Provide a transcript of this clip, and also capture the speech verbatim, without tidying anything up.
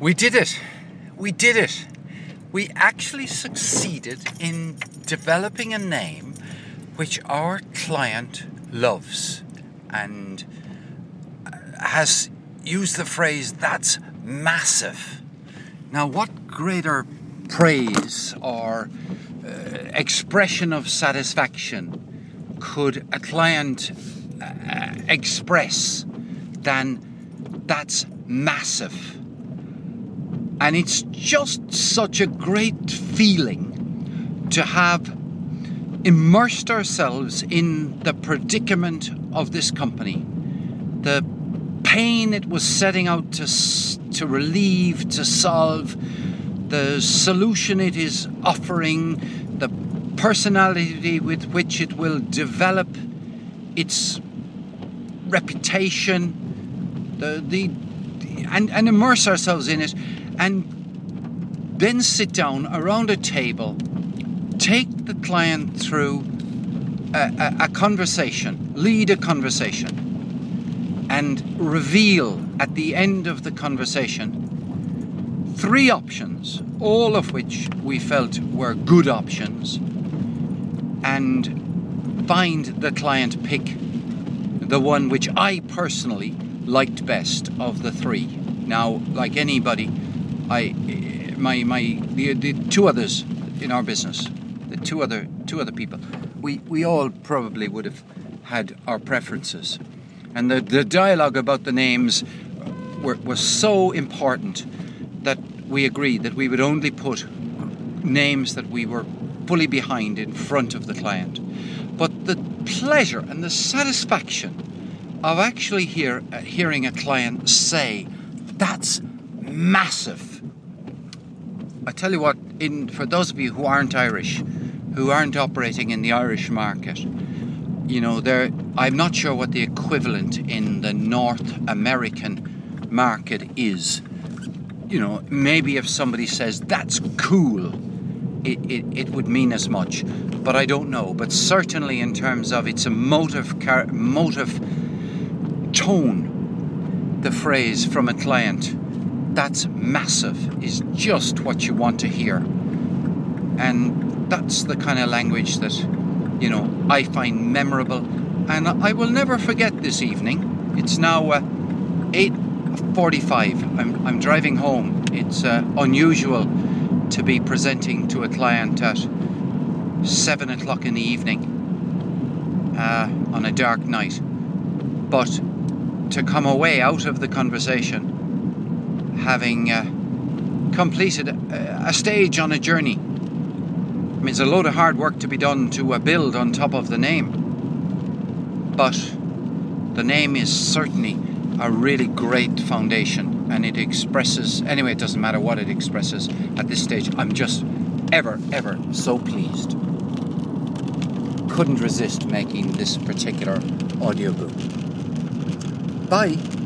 We did it. We did it. We actually succeeded in developing a name which our client loves and has used the phrase, "That's massive." Now, what greater praise or uh, expression of satisfaction could a client uh, express than "That's massive"? And it's just such a great feeling to have immersed ourselves in the predicament of this company, the pain it was setting out to to relieve, to solve, the solution it is offering, the personality with which it will develop its reputation, the the and, and immerse ourselves in it, and then sit down around a table, take the client through a, a, a conversation, lead a conversation, and reveal at the end of the conversation three options, all of which we felt were good options, and find the client pick the one which I personally liked best of the three. Now, like anybody, I, my, my, the, the two others in our business, the two other, two other people, we, we all probably would have had our preferences. And the, the dialogue about the names were, was so important that we agreed that we would only put names that we were fully behind in front of the client. But the pleasure and the satisfaction of actually hear, uh, hearing a client say, "That's massive." I tell you what, in for those of you who aren't Irish, who aren't operating in the Irish market, you know, there, I'm not sure what the equivalent in the North American market is. You know, maybe if somebody says, "That's cool," it, it, it would mean as much. But I don't know. But certainly in terms of its emotive, car- emotive tone, the phrase from a client, "That's massive," is just what you want to hear. And that's the kind of language that, you know, I find memorable. And I will never forget this evening. It's now uh, eight forty-five. I'm, I'm driving home. It's uh, unusual to be presenting to a client at seven o'clock in the evening uh, on a dark night. But to come away out of the conversation having uh, completed a, a stage on a journey. I mean, it's a load of hard work to be done to uh, build on top of the name. But the name is certainly a really great foundation, and it expresses, anyway, it doesn't matter what it expresses at this stage. I'm just ever, ever so pleased. Couldn't resist making this particular audiobook. Bye.